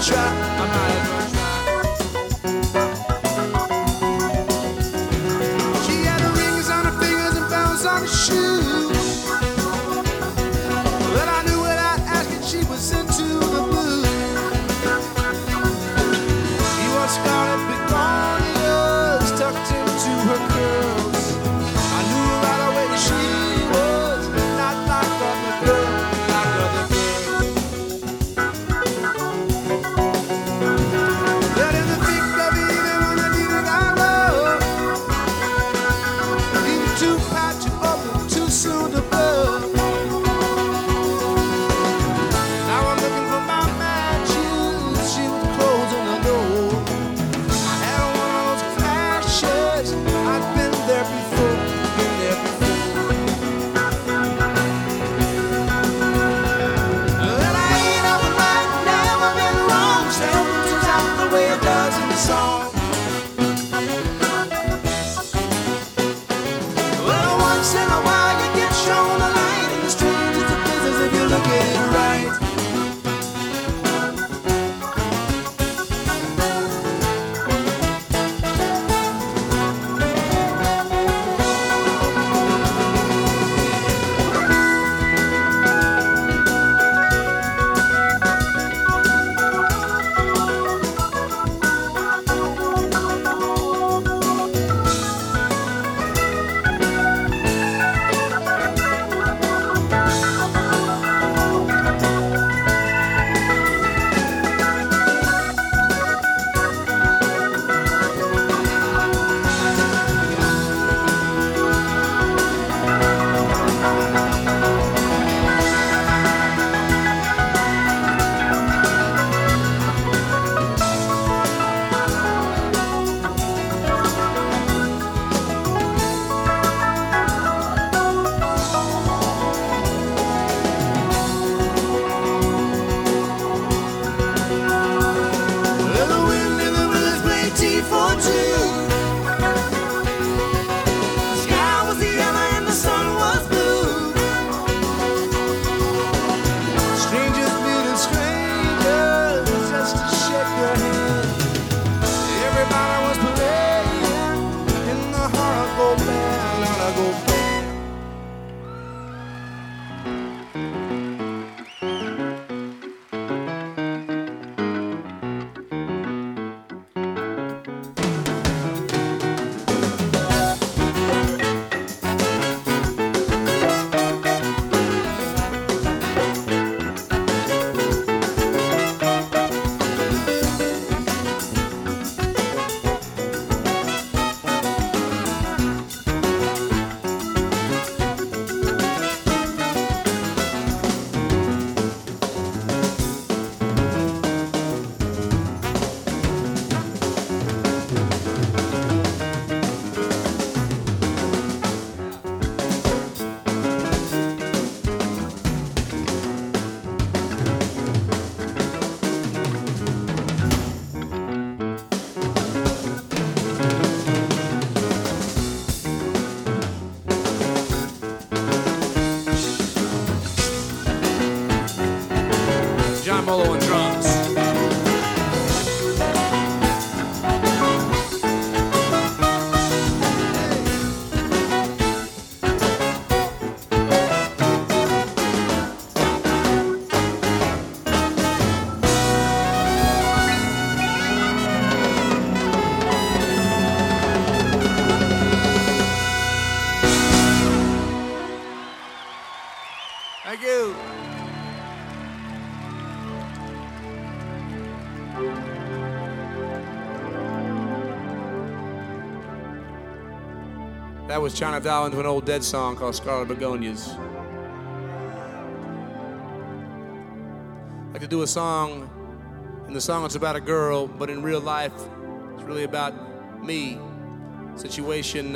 try. I might as well try. She had rings on her fingers and bells on her shoes. But I knew without asking she was into the blues. He was scarlet begonias tucked into her curls. I knew right away she was not like other girls, like other girls. That in the thick of the evening when I needed our love, needed too hot to open, too soon to blow. Now I'm looking for my matches, she was closing the door. I had one of those flashes, I'd been there before, been there before. Well, I ain't up right now, I've been wrong, still turns out the way it does in the song. Well, once in a while you get shown a light, and the strange is the business if you look at it right. Well, the wind in the village played tea for two. The sky was yellow and the sun was blue. Strangers meeting strangers just to shake their hand. Everybody was playing in the Harago band, Harago band. John Molo on drums. Thank you. That was China Doll into an old Dead song called Scarlet Begonias. I'd like to do a song, and the song is about a girl, but in real life, it's really about me. Situation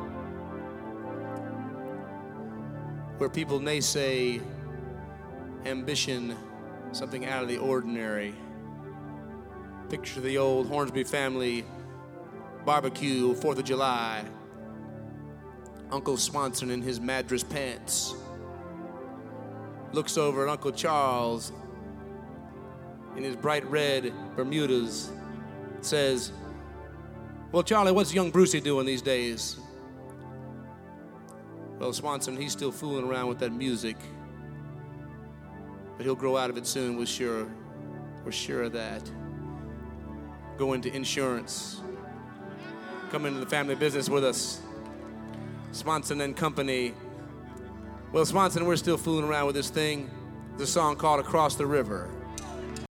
where people naysay ambition, something out of the ordinary. Picture the old Hornsby family barbecue, 4th of July. Uncle Swanson in his Madras pants looks over at Uncle Charles in his bright red Bermudas says, well, Charlie, what's young Brucey doing these days? Well, Swanson, he's still fooling around with that music, but he'll grow out of it soon, we're sure of that. Go into insurance, come into the family business with us, Swanson and Company. Well, Swanson, we're still fooling around with this thing. There's a song called Across the River.